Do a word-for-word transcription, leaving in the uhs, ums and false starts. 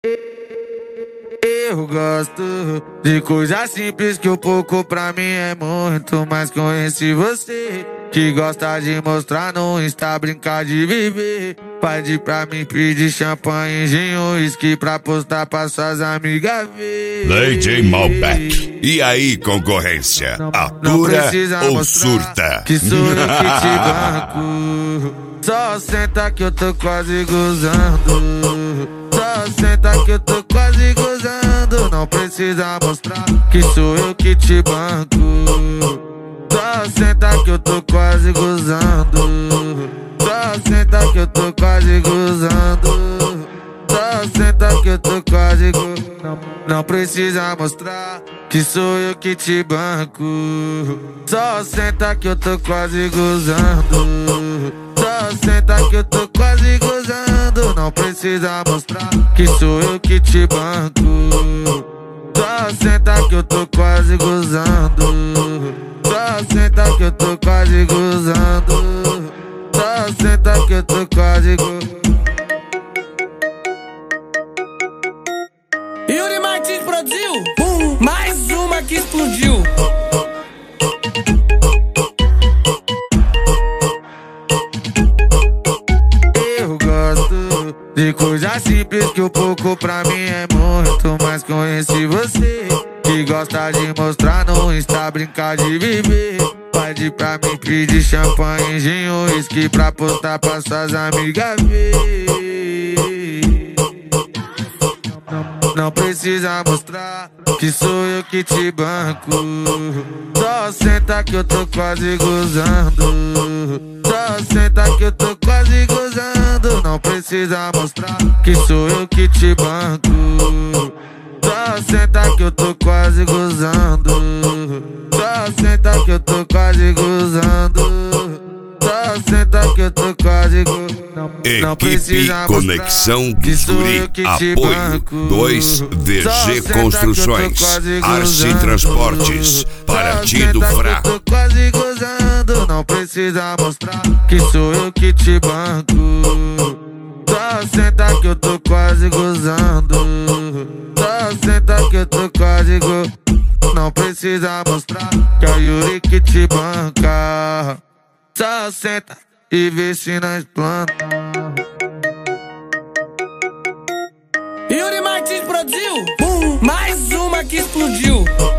Eu gosto de coisa simples que o pouco pra mim é muito. Mas conheci você que gosta de mostrar no Insta, brincar de viver. Pede pra mim pedir champanhe, gin, uísque pra postar pra suas amigas ver. D J Malbec. E aí, concorrência? Atura ou surta? Que sou eu que te banco. Só senta que eu tô quase gozando. Só senta que eu tô quase gozando. Não precisa mostrar que sou eu que te banco. Só senta que eu tô quase gozando. Só senta que eu tô quase gozando. Só senta que eu tô quase gozando. Não, não precisa mostrar que sou eu que te banco. Só senta que eu tô quase gozando. Só senta que eu tô quase gozando. Não precisa mostrar que sou eu que te banco. Só senta que eu tô quase gozando. Só senta que eu tô quase gozando. Só senta que eu tô quase gozando. Yuri Martins produziu um, mais uma que explodiu. Eu gosto de coisa simples que o pouco pra mim é muito. Mas conheci você que gosta de mostrar no Insta, brincar de viver. Pede pra mim pedir champanhe, gin, uísque pra postar pra suas amigas ver. Não precisa mostrar que sou eu que te banco. Só senta que eu tô quase gozando. Só senta que eu tô quase gozando. Não precisa mostrar que sou eu que te banco. Só senta que eu tô quase gozando. Só senta que eu tô quase gozando. Só senta que eu tô quase gozando. Equipe Conexão Bisturi. Apoio dois V G Construções, Arce Transportes, Partido Fraco. Eu tô quase gozando. Não precisa mostrar que sou eu que te banco. Só senta que eu tô quase gozando. Só senta que eu tô quase gozando. Não precisa mostrar que é o Yuri que te banca. Só senta e vê se nós planta. Yuri Martins produziu um, mais uma que explodiu.